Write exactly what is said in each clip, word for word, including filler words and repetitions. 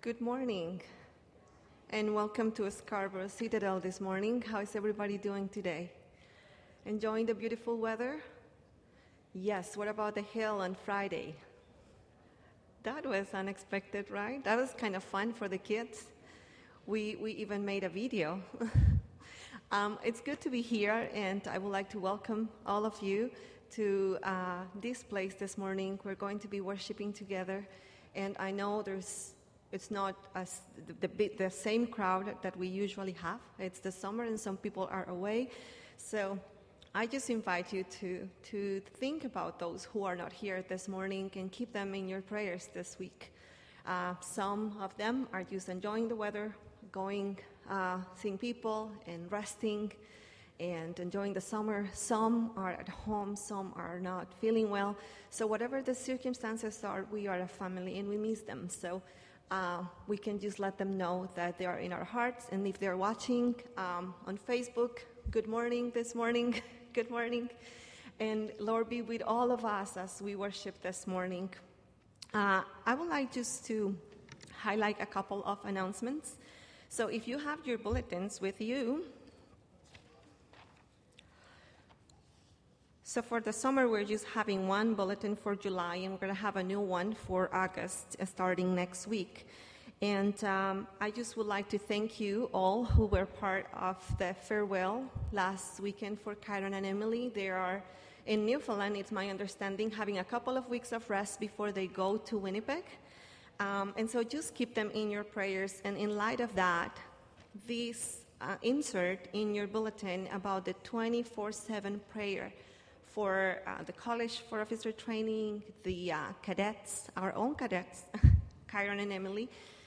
Good morning, and welcome to Scarborough Citadel this morning. How is everybody doing today? Enjoying the beautiful weather? Yes, what about the hail on Friday? That was unexpected, right? That was kind of fun for the kids. We, we even made a video. um, it's good to be here, and I would like to welcome all of you to uh, this place this morning. We're going to be worshiping together, and I know there's It's not as the, the, the same crowd that we usually have. It's the summer and some people are away. So I just invite you to, to think about those who are not here this morning and keep them in your prayers this week. Uh, some of them are just enjoying the weather, going, uh, seeing people and resting and enjoying the summer. Some are at home, some are not feeling well. So whatever the circumstances are, we are a family and we miss them. So Uh, we can just let them know that they are in our hearts. And if they're watching um, on Facebook, good morning this morning, good morning. And Lord, be with all of us as we worship this morning. Uh, I would like just to highlight a couple of announcements. So if you have your bulletins with you, so for the summer, we're just having one bulletin for July, and we're going to have a new one for August uh, starting next week. And um, I just would like to thank you all who were part of the farewell last weekend for Kyron and Emily. They are in Newfoundland, it's my understanding, having a couple of weeks of rest before they go to Winnipeg. Um, and so just keep them in your prayers. And in light of that, this uh, insert in your bulletin about the twenty-four seven prayer for uh, the College for Officer Training, the uh, cadets, our own cadets, Kyron and Emily.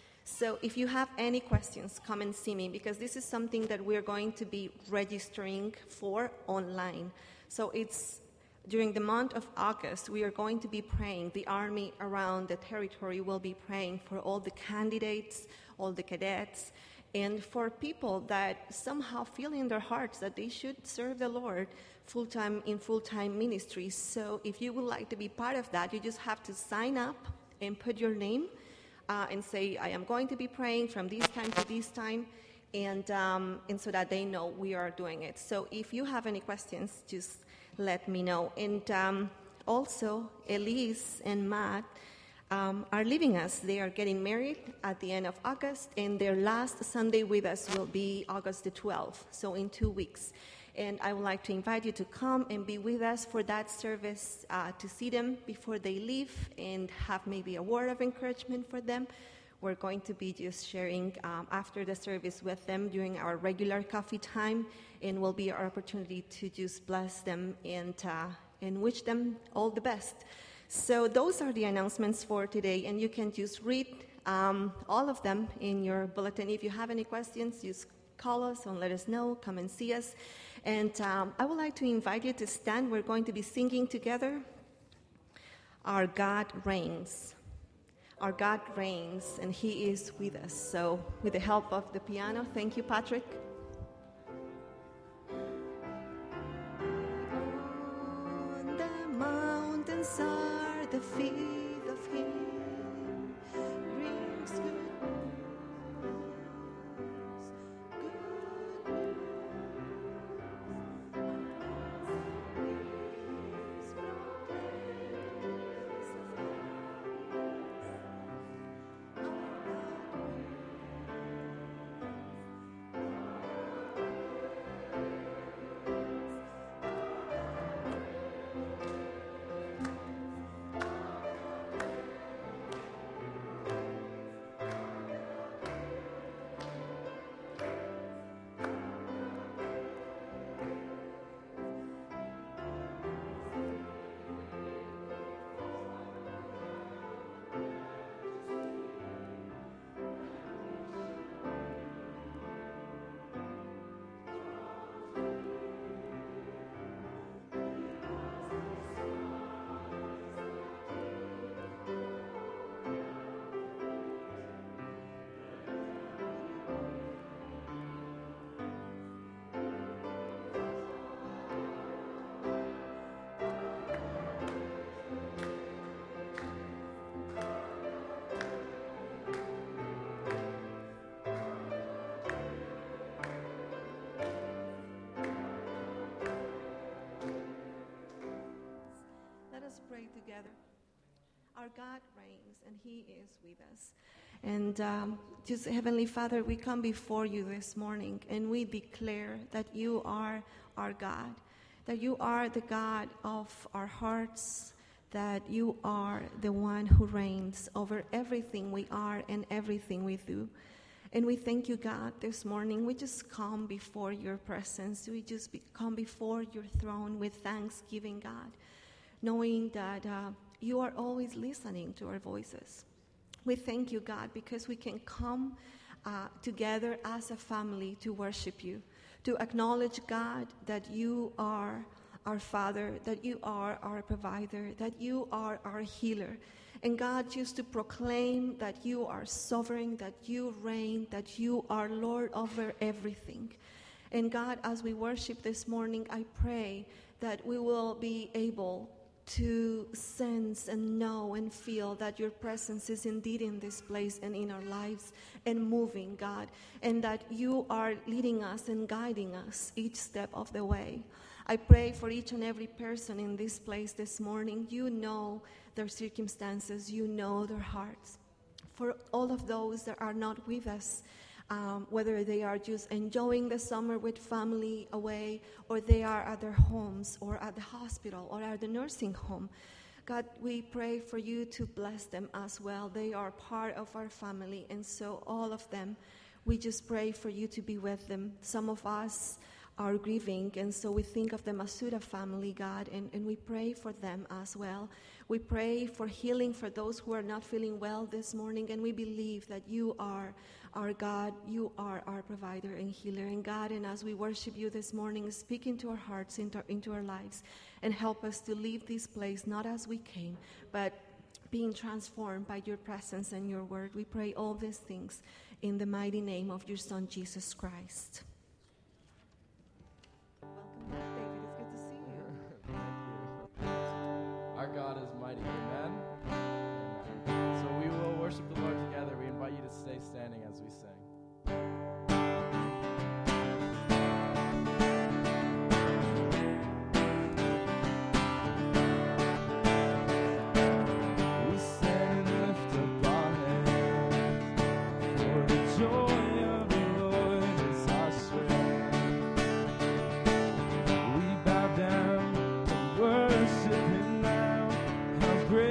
So if you have any questions, come and see me, because this is something that we're going to be registering for online. So it's during the month of August, we are going to be praying. The Army around the territory will be praying for all the candidates, all the cadets, and for people that somehow feel in their hearts that they should serve the Lord full-time in full-time ministry. So if you would like to be part of that, you just have to sign up and put your name uh, and say, I am going to be praying from this time to this time, and, um, and so that they know we are doing it. So if you have any questions, just let me know. And um, also, Elise and Matt Um, are leaving us. They are getting married at the end of August, and their last Sunday with us will be August the twelfth, so in two weeks. And I would like to invite you to come and be with us for that service, uh, to see them before they leave and have maybe a word of encouragement for them. We're going to be just sharing um, after the service with them during our regular coffee time, and will be our opportunity to just bless them and, uh, and wish them all the best. So those are the announcements for today, and you can just read um, all of them in your bulletin. If you have any questions, just call us and let us know. Come and see us. And um, I would like to invite you to stand. We're going to be singing together, Our God Reigns. Our God reigns, and He is with us. So with the help of the piano, thank you, Patrick. On the mountains are the feet of Him, brings good news, good news, proclaims of pray together. Our God reigns, and He is with us. And um, just Heavenly Father, we come before you this morning, and we declare that you are our God, that you are the God of our hearts, that you are the one who reigns over everything we are and everything we do. And we thank you, God, this morning. We just come before your presence. We just be, come before your throne with thanksgiving, God, knowing that uh, you are always listening to our voices. We thank you, God, because we can come uh, together as a family to worship you, to acknowledge, God, that you are our Father, that you are our provider, that you are our healer. And God, just to proclaim that you are sovereign, that you reign, that you are Lord over everything. And God, as we worship this morning, I pray that we will be able to sense and know and feel that your presence is indeed in this place and in our lives and moving, God, and that you are leading us and guiding us each step of the way. I pray for each and every person in this place this morning. You know their circumstances, you know their hearts. For all of those that are not with us, Um, whether they are just enjoying the summer with family away, or they are at their homes, or at the hospital, or at the nursing home. God, we pray for you to bless them as well. They are part of our family, and so all of them, we just pray for you to be with them. Some of us are grieving, and so we think of the Masuda family, God, and, and we pray for them as well. We pray for healing for those who are not feeling well this morning, and we believe that you are our God, you are our provider and healer. And God, and as we worship you this morning, speak into our hearts, into, into our lives, and help us to leave this place not as we came, but being transformed by your presence and your word. We pray all these things in the mighty name of your Son, Jesus Christ. Welcome back, David. It's good to see you. Thank you. Our God is mighty. Amen. Amen. So we will worship the Lord together. We invite you to stay standing as we sing. We stand and lift up our hands, for the joy of the Lord is our strength. We bow down and worship him now. How great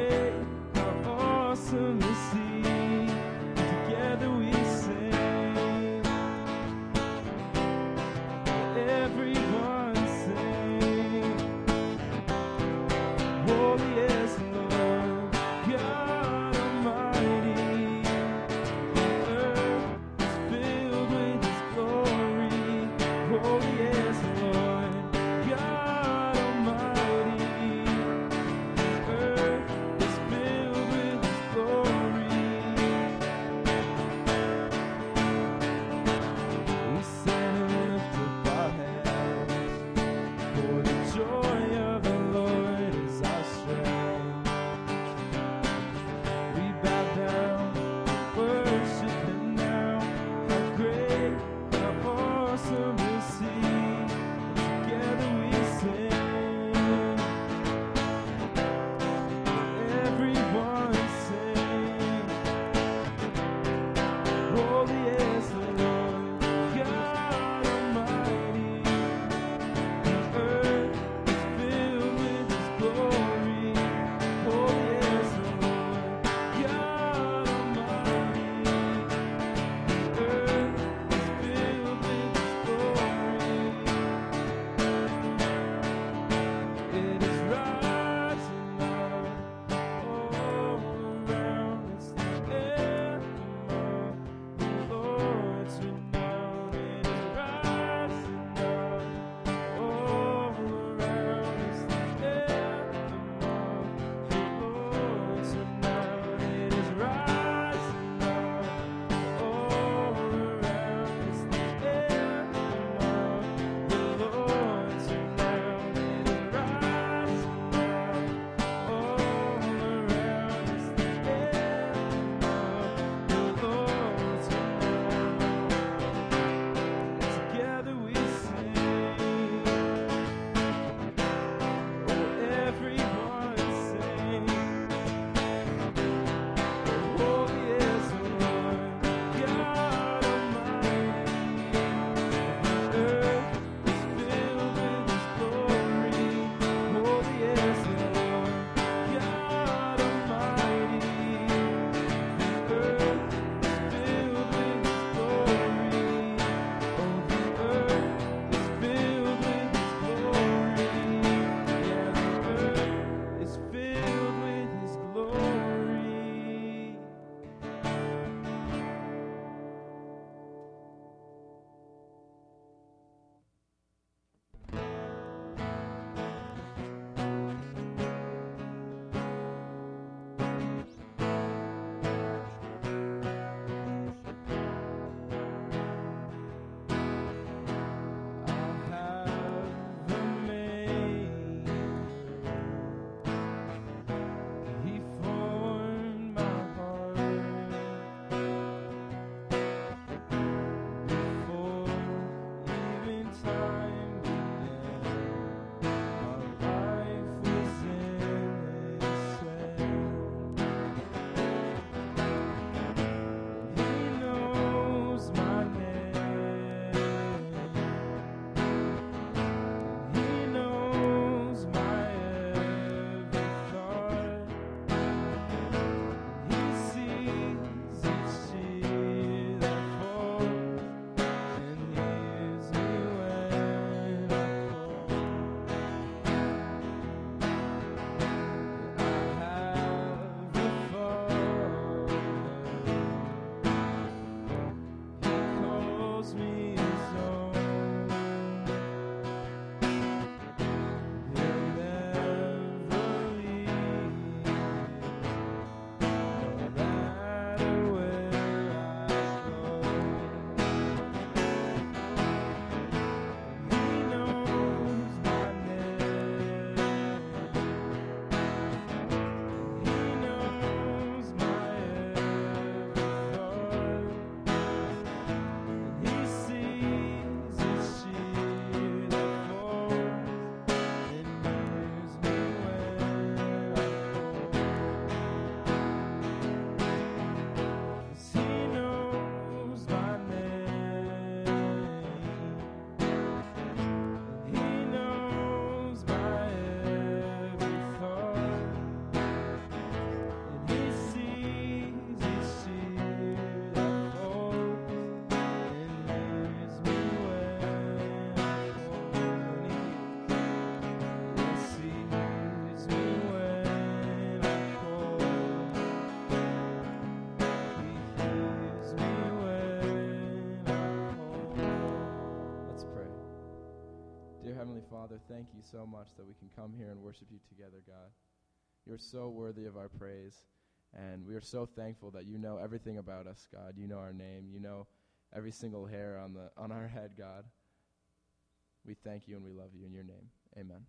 Father, thank you so much that we can come here and worship you together, God. You're so worthy of our praise, and we are so thankful that you know everything about us, God. You know our name. You know every single hair on the on our head, God. We thank you and we love you in your name. Amen.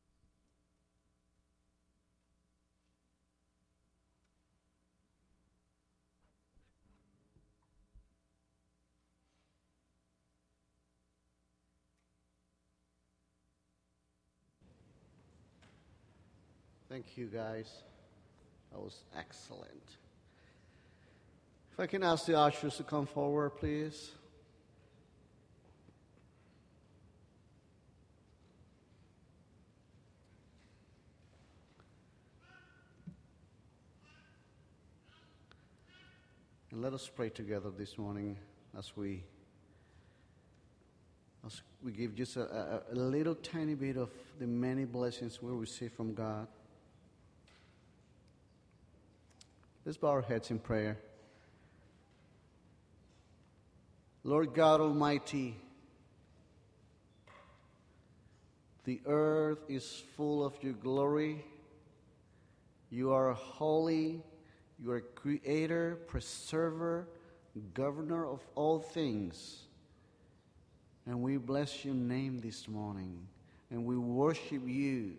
Thank you, guys. That was excellent. If I can ask the ushers to come forward, please. And let us pray together this morning as we as we give just a, a, a little tiny bit of the many blessings we receive from God. Let's bow our heads in prayer. Lord God Almighty, the earth is full of your glory. You are holy. You are creator, preserver, governor of all things. And we bless your name this morning. And we worship you.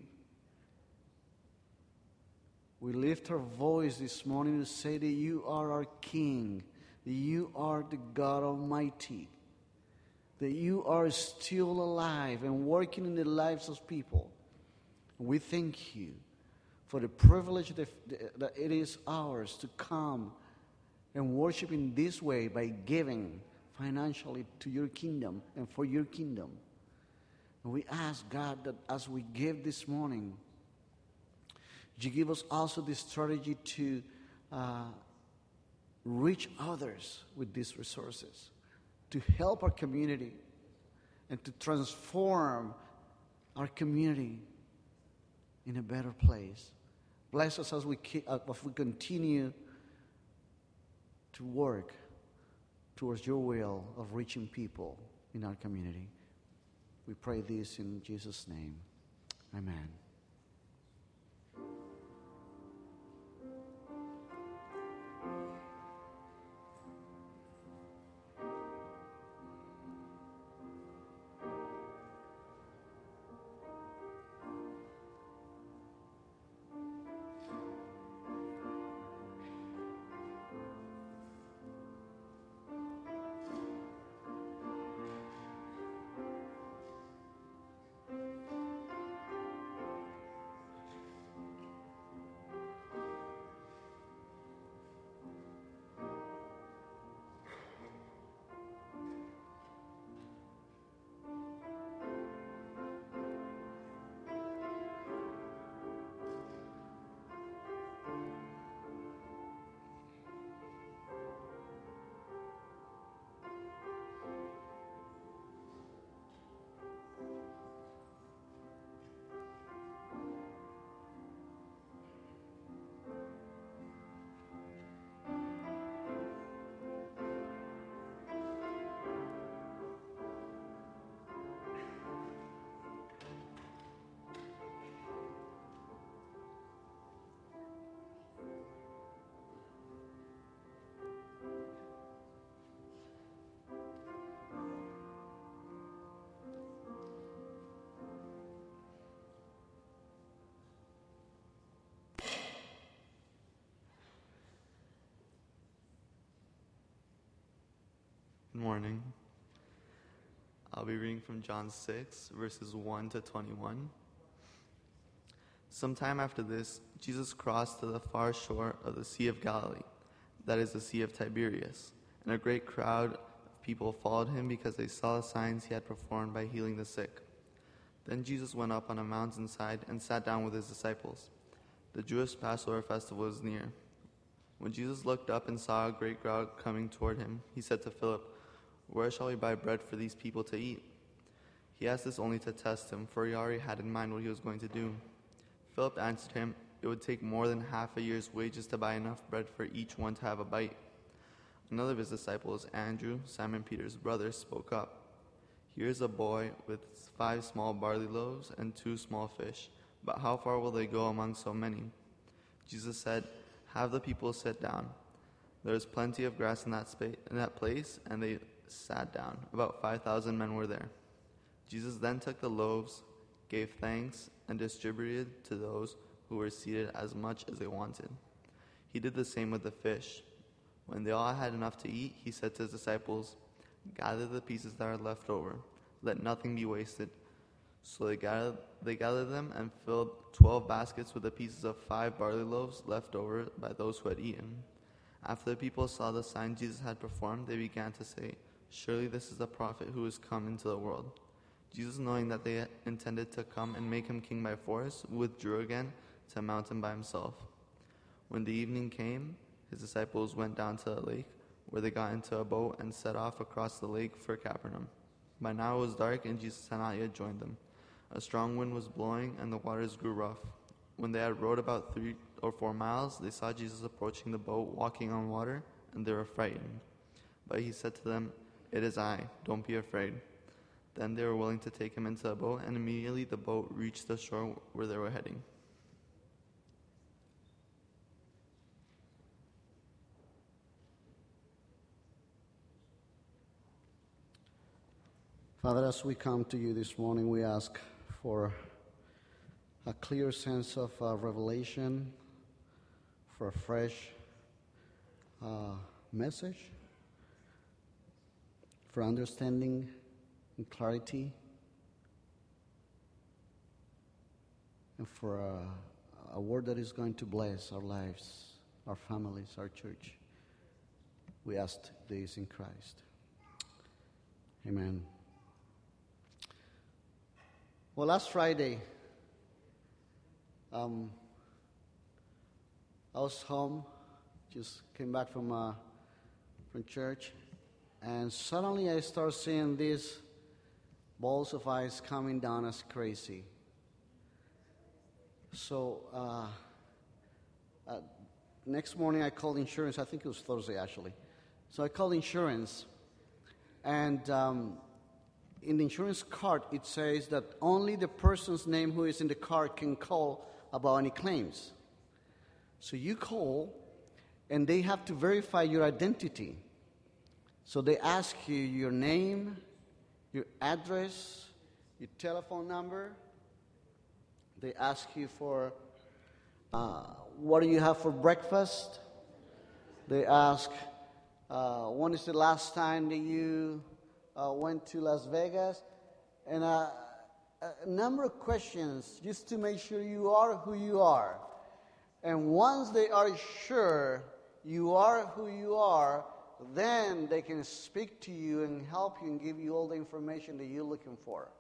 We lift our voice this morning to say that you are our King, that you are the God Almighty, that you are still alive and working in the lives of people. And we thank you for the privilege that, that it is ours to come and worship in this way by giving financially to your kingdom and for your kingdom. And we ask, God, that as we give this morning, you give us also the strategy to uh, reach others with these resources, to help our community, and to transform our community in a better place. Bless us as we, as we continue to work towards your will of reaching people in our community. We pray this in Jesus' name. Amen. Good morning. I'll be reading from John six, verses one to twenty-one. Sometime after this, Jesus crossed to the far shore of the Sea of Galilee, that is the Sea of Tiberias, and a great crowd of people followed him because they saw the signs he had performed by healing the sick. Then Jesus went up on a mountainside and sat down with his disciples. The Jewish Passover festival was near. When Jesus looked up and saw a great crowd coming toward him, he said to Philip, "Where shall we buy bread for these people to eat?" He asked this only to test him, for he already had in mind what he was going to do. Philip answered him, "It would take more than half a year's wages to buy enough bread for each one to have a bite." Another of his disciples, Andrew, Simon Peter's brother, spoke up. Here's a boy with five small barley loaves and two small fish. But how far will they go among so many? Jesus said, have the people sit down. There was plenty of grass in that, spa- in that place, and they sat down. About five thousand men were there. Jesus then took the loaves, gave thanks, and distributed to those who were seated as much as they wanted. He did the same with the fish. When they all had enough to eat, he said to his disciples, gather the pieces that are left over. Let nothing be wasted. So they gathered, they gathered them and filled twelve baskets with the pieces of five barley loaves left over by those who had eaten. After the people saw the sign Jesus had performed, they began to say, surely this is the prophet who has come into the world. Jesus, knowing that they intended to come and make him king by force, withdrew again to a mountain by himself. When the evening came, his disciples went down to the lake, where they got into a boat and set off across the lake for Capernaum. By now it was dark, and Jesus had not yet joined them. A strong wind was blowing, and the waters grew rough. When they had rowed about three or four miles, they saw Jesus approaching the boat, walking on water, and they were frightened. But he said to them, it is I, don't be afraid. Then they were willing to take him into the boat, and immediately the boat reached the shore where they were heading. Father, as we come to you this morning, we ask for a clear sense of uh, revelation, for a fresh uh, message, for understanding and clarity, and for a, a word that is going to bless our lives, our families, our church. We ask this in Christ. Amen. Well, last Friday, um, I was home, just came back from uh, from church, and suddenly I started seeing these balls of ice coming down as crazy. So uh, uh, next morning I called insurance. I think it was Thursday actually. So I called insurance, and um, in the insurance card, it says that only the person's name who is in the card can call about any claims. So you call, and they have to verify your identity. So they ask you your name, your address, your telephone number. They ask you for uh, what do you have for breakfast. They ask uh, when is the last time that you Uh, went to Las Vegas, and uh, a number of questions just to make sure you are who you are. And once they are sure you are who you are, then they can speak to you and help you and give you all the information that you're looking for.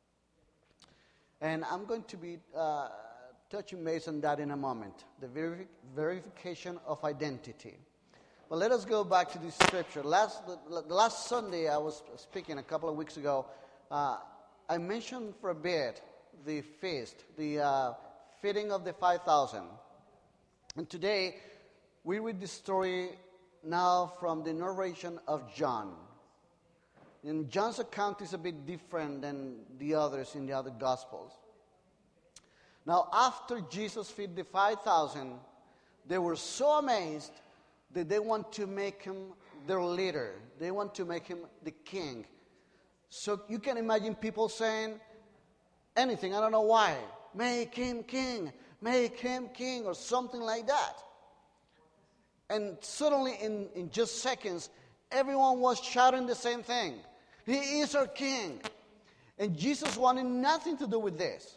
And I'm going to be uh, touching base on that in a moment, the verifi- verification of identity. Well, let us go back to this scripture. Last last Sunday, I was speaking a couple of weeks ago. Uh, I mentioned for a bit the feast, the uh, feeding of the five thousand. And today, we read the story now from the narration of John. And John's account is a bit different than the others in the other Gospels. Now, after Jesus fed the five thousand, they were so amazed that they want to make him their leader. They want to make him the king. So you can imagine people saying anything, I don't know why. Make him king, make him king, or something like that. And suddenly, in, in just seconds, everyone was shouting the same thing. He is our king. And Jesus wanted nothing to do with this.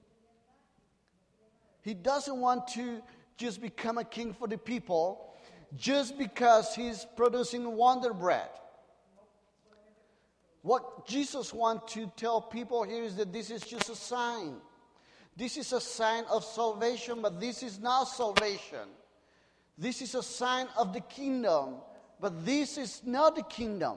He doesn't want to just become a king for the people just because he's producing wonder bread. What Jesus wants to tell people here is that this is just a sign. This is a sign of salvation, but this is not salvation. This is a sign of the kingdom, but this is not the kingdom.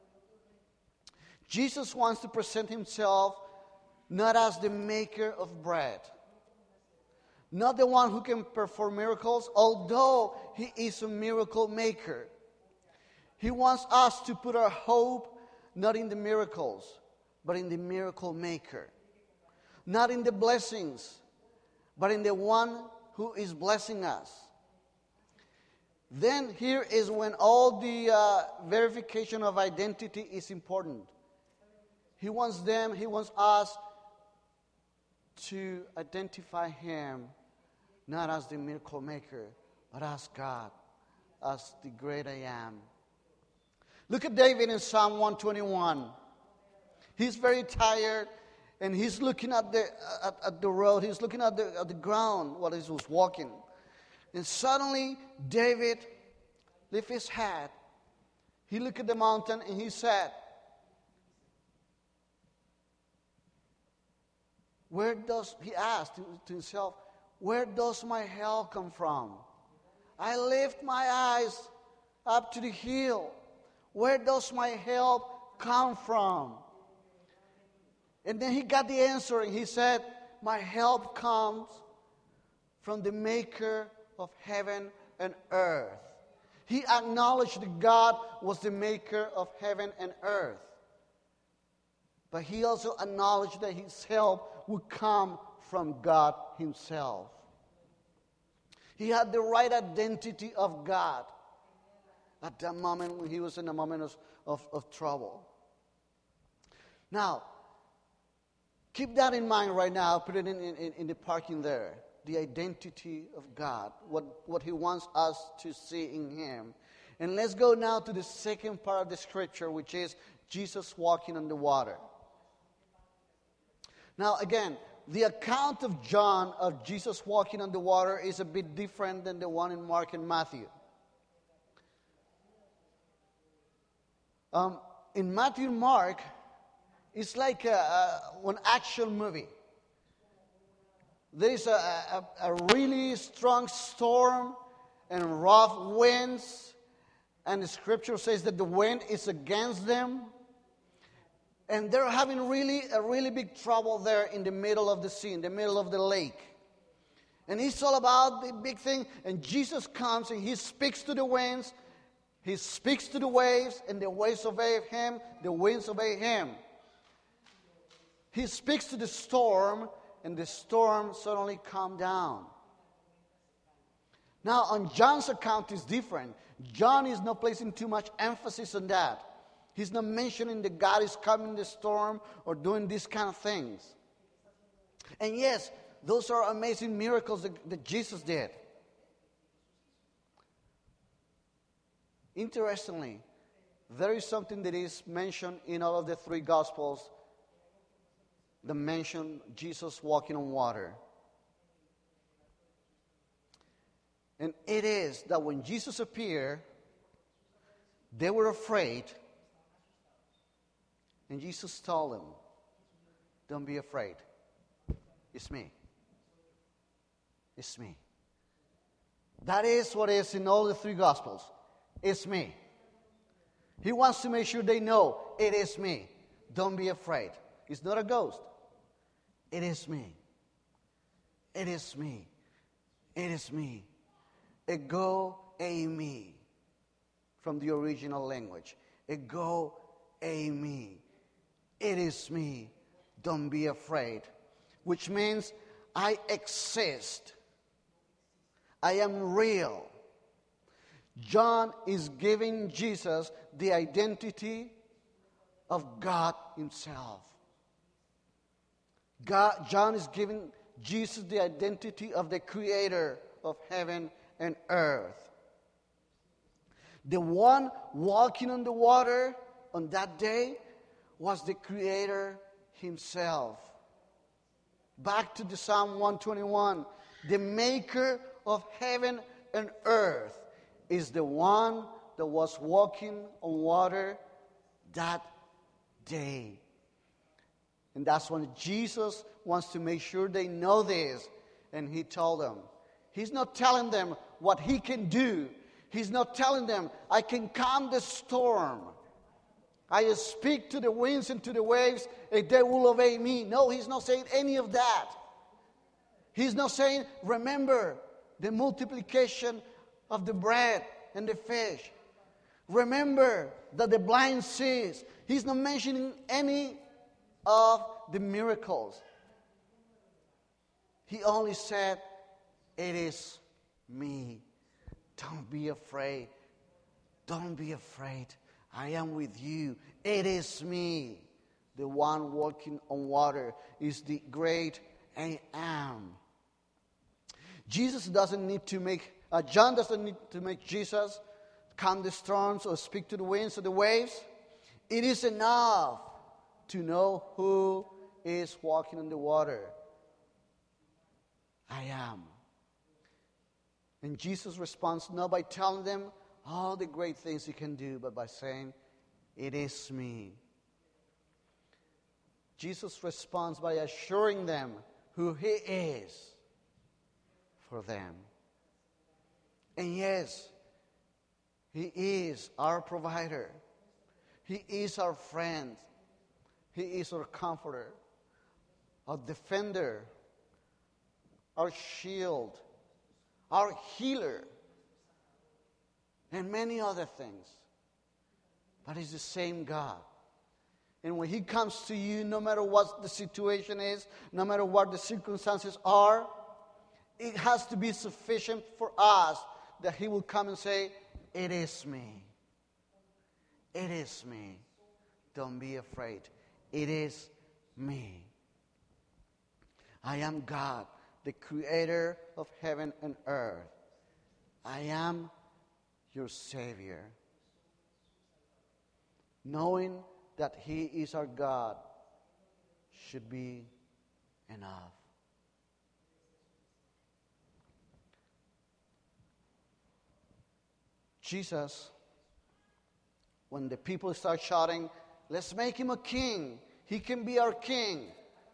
Jesus wants to present himself not as the maker of bread, not the one who can perform miracles, although he is a miracle maker. He wants us to put our hope not in the miracles, but in the miracle maker. Not in the blessings, but in the one who is blessing us. Then here is when all the uh, verification of identity is important. He wants them, he wants us to identify him not as the miracle maker, but as God, as the great I am. Look at David in Psalm one twenty-one. He's very tired, and he's looking at the at, at the road. He's looking at the at the ground while he was walking, and suddenly David lifted his head. He looked at the mountain and he said, "Where does," he asked to, to himself, "where does my help come from? I lift my eyes up to the hill. Where does my help come from?" And then he got the answer and he said, "My help comes from the maker of heaven and earth." He acknowledged that God was the maker of heaven and earth. But he also acknowledged that his help would come from God himself. He had the right identity of God at that moment when he was in a moment of, of, of trouble. Now, keep that in mind right now. Put it in, in, in the parking there. The identity of God. What, what he wants us to see in him. And let's go now to the second part of the scripture, which is Jesus walking on the water. Now, again, the account of John of Jesus walking on the water is a bit different than the one in Mark and Matthew. Um, in Matthew and Mark, it's like a, a, an action movie. There is a, a, a really strong storm and rough winds, and the scripture says that the wind is against them. And they're having really a really big trouble there in the middle of the sea, in the middle of the lake. And it's all about the big thing. And Jesus comes and he speaks to the winds. He speaks to the waves, and the waves obey him. The winds obey him. He speaks to the storm, and the storm suddenly calmed down. Now, on John's account, it's different. John is not placing too much emphasis on that. He's not mentioning that God is coming in the storm or doing these kind of things. And yes, those are amazing miracles that, that Jesus did. Interestingly, there is something that is mentioned in all of the three Gospels that mention Jesus walking on water. And it is that when Jesus appeared, they were afraid. And Jesus told them, "Don't be afraid. It's me. It's me." That is what is in all the three Gospels. It's me. He wants to make sure they know it is me. Don't be afraid. It's not a ghost. It is me. It is me. It is me. Ego eimi, from the original language. Ego eimi. It is me. Don't be afraid. Which means I exist. I am real. John is giving Jesus the identity of God himself. God, John is giving Jesus the identity of the creator of heaven and earth. The one walking on the water on that day was the creator himself. Back to the Psalm one twenty-one. The maker of heaven and earth is the one that was walking on water that day. And that's when Jesus wants to make sure they know this. And he told them. He's not telling them what he can do. He's not telling them, I can calm the storm. I speak to the winds and to the waves, and they will obey me. No, he's not saying any of that. He's not saying, remember the multiplication of the bread and the fish. Remember that the blind sees. He's not mentioning any of the miracles. He only said, "It is me. Don't be afraid. Don't be afraid. I am with you. It is me." The one walking on water is the great I am. Jesus doesn't need to make, uh, John doesn't need to make Jesus calm the storms or speak to the winds or the waves. It is enough to know who is walking on the water. I am. And Jesus responds not by telling them all the great things he can do, but by saying, "It is me." Jesus responds by assuring them who he is for them. And yes, he is our provider. He is our friend. He is our comforter, our defender, our shield, our healer, and many other things. But he's the same God. And when he comes to you, no matter what the situation is, no matter what the circumstances are, it has to be sufficient for us that he will come and say, "It is me. It is me. Don't be afraid. It is me. I am God, the creator of heaven and earth. I am your Savior." Knowing that he is our God should be enough. Jesus, when the people start shouting, "Let's make him a king. He can be our king.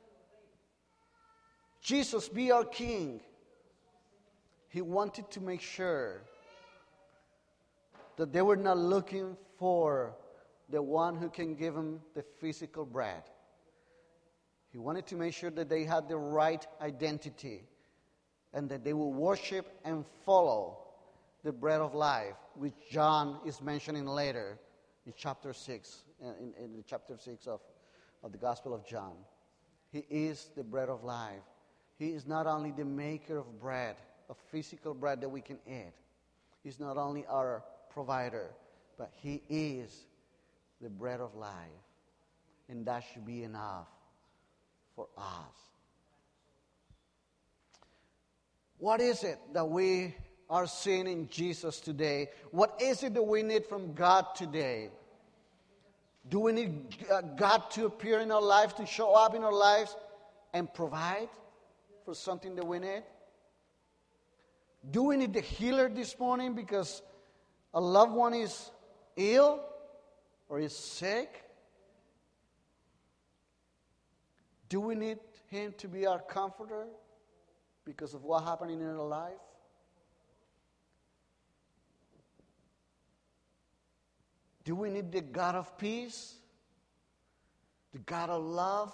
Jesus, be our king." He wanted to make sure that they were not looking for the one who can give them the physical bread. He wanted to make sure that they had the right identity and that they will worship and follow the bread of life, which John is mentioning later in chapter six, in, in chapter six of, of the Gospel of John. He is the bread of life. He is not only the maker of bread, of physical bread that we can eat. He's not only our provider, but he is the bread of life. And that should be enough for us. What is it that we are seeing in Jesus today? What is it that we need from God today? Do we need God to appear in our lives, to show up in our lives and provide for something that we need? Do we need the healer this morning because a loved one is ill or is sick? Do we need him to be our comforter because of what happened in our life? Do we need the God of peace? The God of love?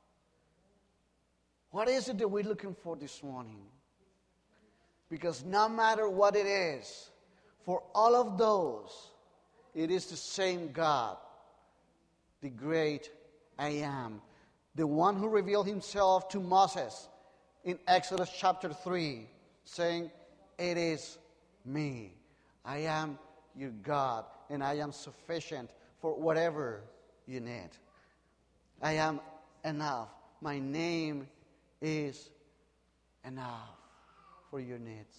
What is it that we're looking for this morning? Because no matter what it is, for all of those, it is the same God, the great I am, the one who revealed himself to Moses in Exodus chapter three, saying, "It is me. I am your God, and I am sufficient for whatever you need. I am enough. My name is enough for your needs."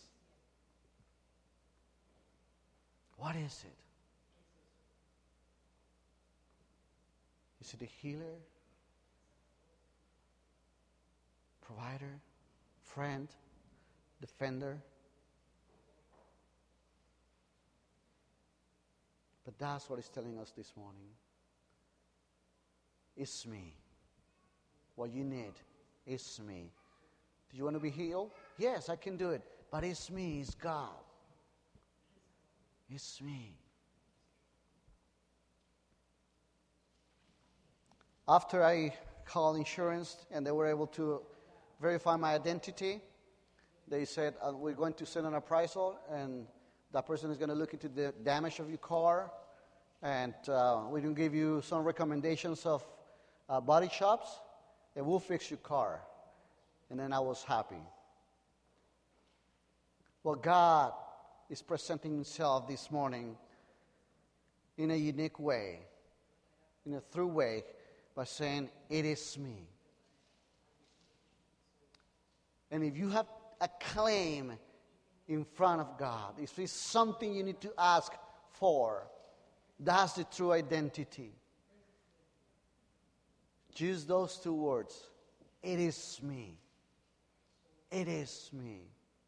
What is it? Is it a healer, provider, friend, defender? But that's what he's telling us this morning. It's me. What you need is me. Do you want to be healed? Yes, I can do it. But it's me, it's God. It's me. After I called insurance and they were able to verify my identity, they said, uh, we're going to send an appraisal, and that person is going to look into the damage of your car, and uh, we can give you some recommendations of uh, body shops, and we'll fix your car. And then I was happy. Well, God is presenting himself this morning in a unique way, in a through way, by saying, it is me. And if you have a claim in front of God, if it's something you need to ask for, that's the true identity. Use those two words. It is me. It is me.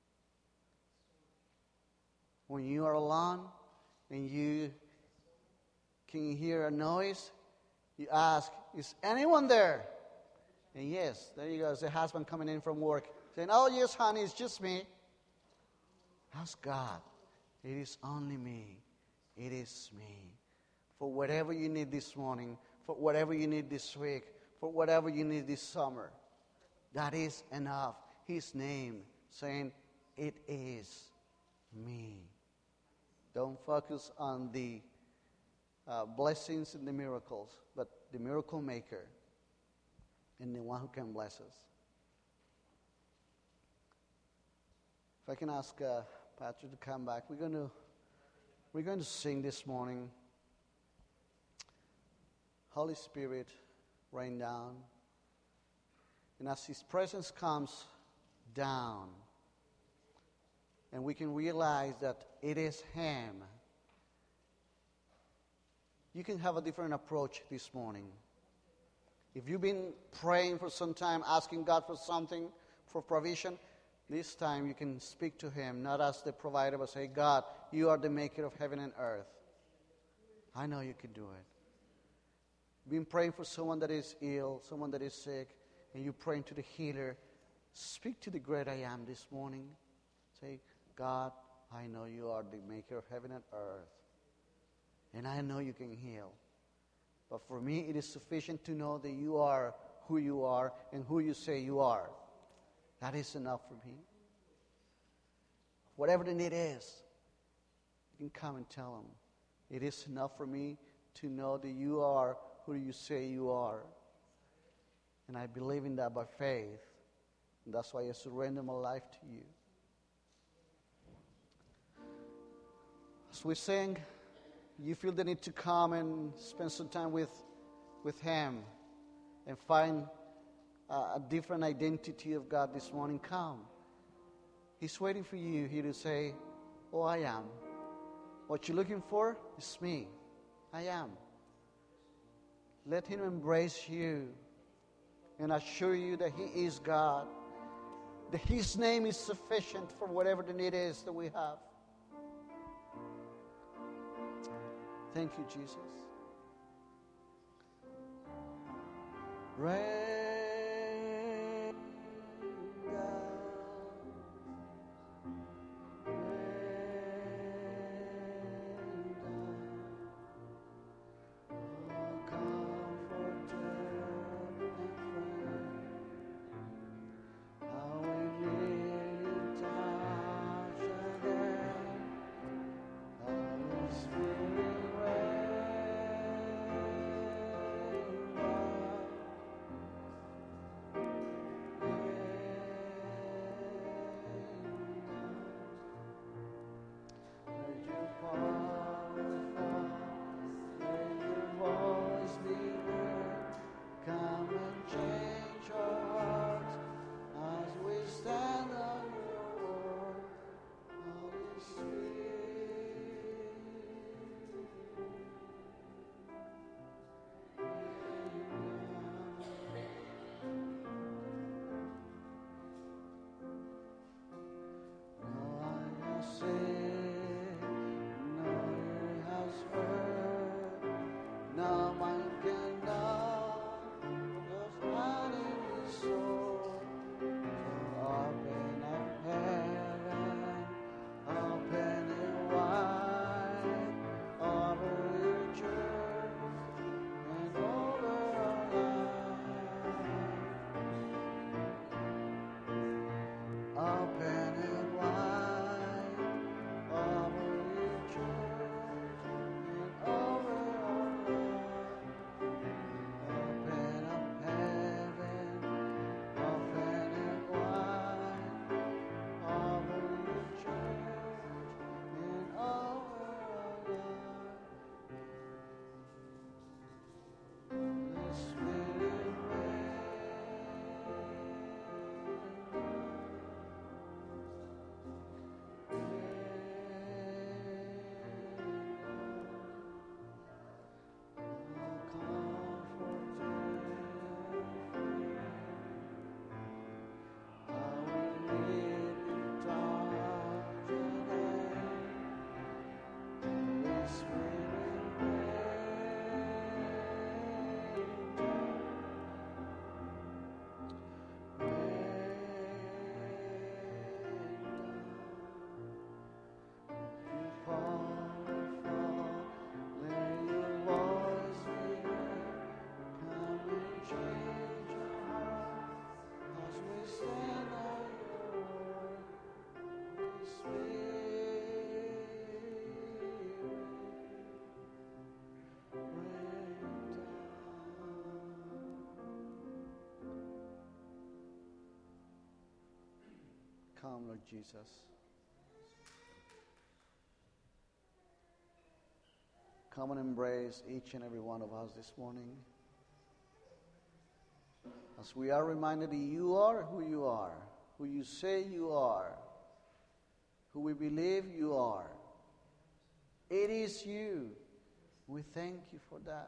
When you are alone and you can hear a noise, you ask, is anyone there? And yes, there you go. It's the husband coming in from work saying, oh yes, honey, it's just me. Ask God. It is only me. It is me. For whatever you need this morning, for whatever you need this week, for whatever you need this summer, that is enough. His name saying, it is me. Don't focus on the uh, blessings and the miracles, but the miracle maker and the one who can bless us. If I can ask uh, Patrick to come back, we're going to we're going to sing this morning. Holy Spirit, rain down, and as His presence comes down, and we can realize that it is Him, you can have a different approach this morning. If you've been praying for some time, asking God for something, for provision, this time you can speak to Him, not as the provider, but say, God, you are the maker of heaven and earth. I know you can do it. Been praying for someone that is ill, someone that is sick, and you're praying to the healer. Speak to the great I am this morning. Say, God, I know you are the maker of heaven and earth, and I know you can heal. But for me, it is sufficient to know that you are who you are and who you say you are. That is enough for me. Whatever the need is, you can come and tell Him. It is enough for me to know that you are who you say you are. And I believe in that by faith. And that's why I surrender my life to you. As we sing, you feel the need to come and spend some time with, with Him and find uh, a different identity of God this morning, come. He's waiting for you here to say, oh, I am. What you're looking for is me. I am. Let Him embrace you and assure you that He is God, that His name is sufficient for whatever the need is that we have. Thank you, Jesus. Rain down, rain down, oh comforter and friend, how we need you touch again, Holy Spirit. come, Lord Jesus. Come and embrace each and every one of us this morning. As we are reminded that you are who you are, who you say you are, who we believe you are. It is you. We thank you for that.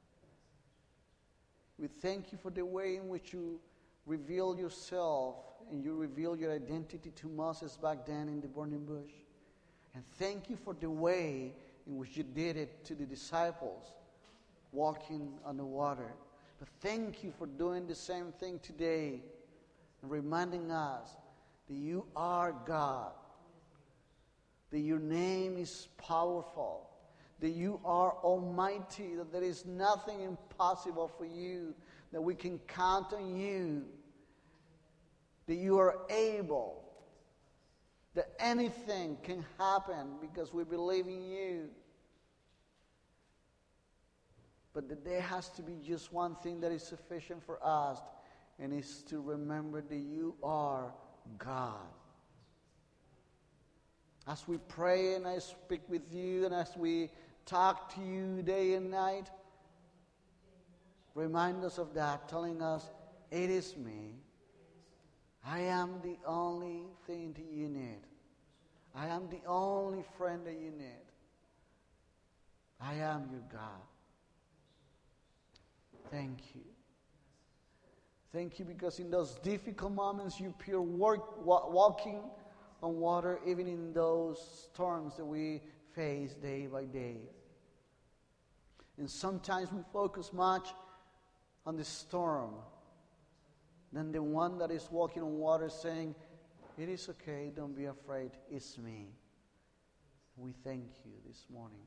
We thank you for the way in which you reveal yourself and you reveal your identity to Moses back then in the burning bush. And thank you for the way in which you did it to the disciples walking on the water. But thank you for doing the same thing today and reminding us that you are God, that your name is powerful, that you are almighty, that there is nothing impossible for you, that we can count on you, that you are able, that anything can happen because we believe in you. But that there has to be just one thing that is sufficient for us, and it's to remember that you are God. As we pray and I speak with you and as we talk to you day and night, remind us of that, telling us, it is me. I am the only thing that you need. I am the only friend that you need. I am your God. Thank you. Thank you because in those difficult moments you appear work, wa- walking on water, even in those storms that we face day by day. And sometimes we focus much on the storm than the one that is walking on water saying, it is okay, don't be afraid, it's me. We thank you this morning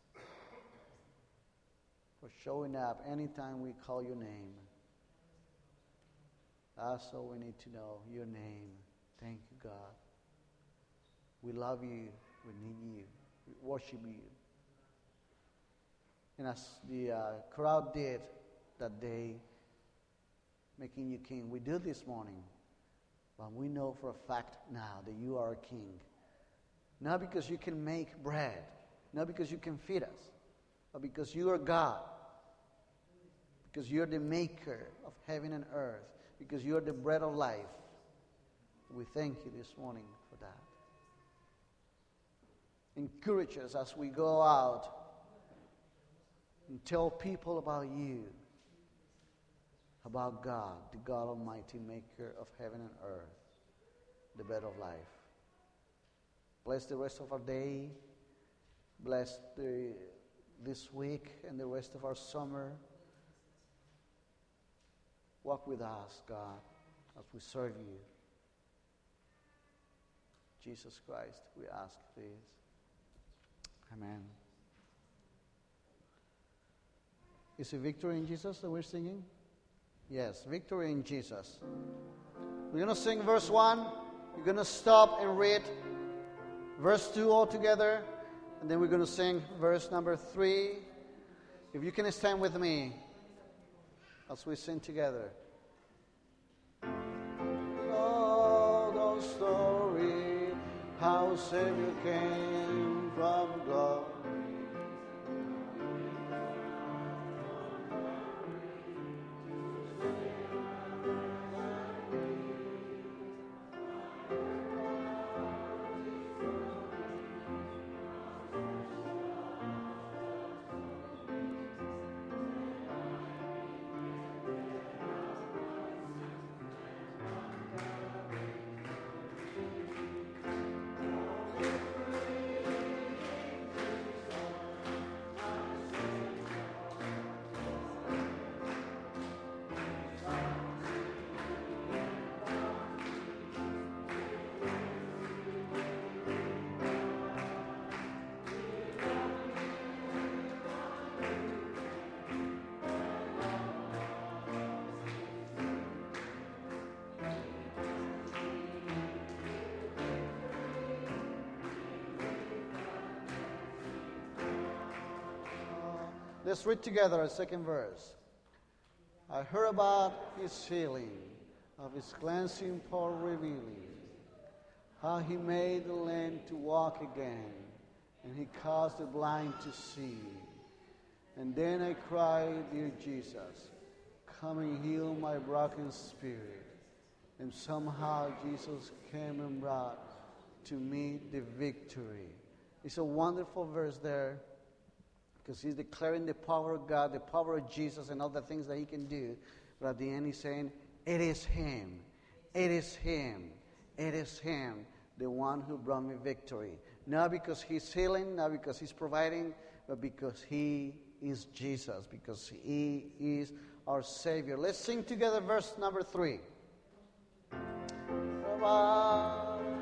for showing up anytime we call your name. That's all we need to know, your name. Thank you, God. We love you. We need you. We worship you. And as the uh, crowd did that day, making you king, we do this morning. But we know for a fact now that you are a king. Not because you can make bread, not because you can feed us, but because you are God. Because you're the maker of heaven and earth. Because you're the bread of life. We thank you this morning for that. Encourage us as we go out and tell people about you, about God, the God Almighty, maker of heaven and earth, the bread of life. Bless the rest of our day. Bless the, this week and the rest of our summer. Walk with us, God, as we serve you. Jesus Christ, we ask this. Amen. Is it victory in Jesus that we're singing? Yes, victory in Jesus. We're going to sing verse one. We're going to stop and read verse two all together. And then we're going to sing verse number three. If you can stand with me as we sing together. Oh, the story, how Savior came from glory. Let's read together a second verse. I heard about his healing, of his cleansing power revealing, how he made the lame to walk again, and he caused the blind to see. And then I cried, dear Jesus, come and heal my broken spirit. And somehow Jesus came and brought to me the victory. It's a wonderful verse there, because he's declaring the power of God, the power of Jesus, and all the things that he can do. But at the end he's saying, it is him, it is him, it is him, the one who brought me victory. Not because he's healing, not because he's providing, but because he is Jesus, because he is our Savior. Let's sing together verse number three. Bye-bye.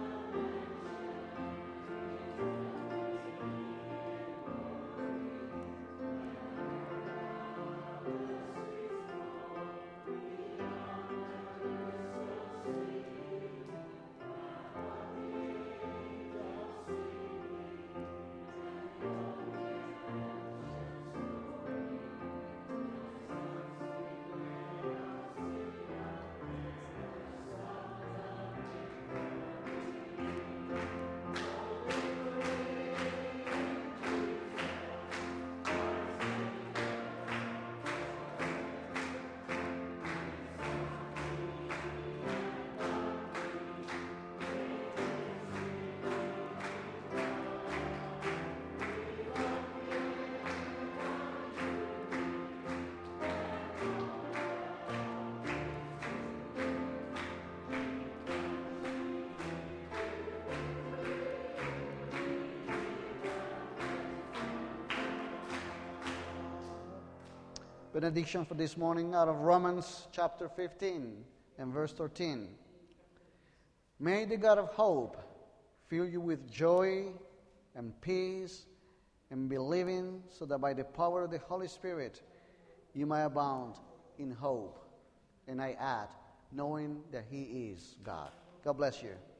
Benediction for this morning out of Romans chapter fifteen and verse thirteen. May the God of hope fill you with joy and peace and believing, so that by the power of the Holy Spirit you may abound in hope. And I add, knowing that he is God. God bless you.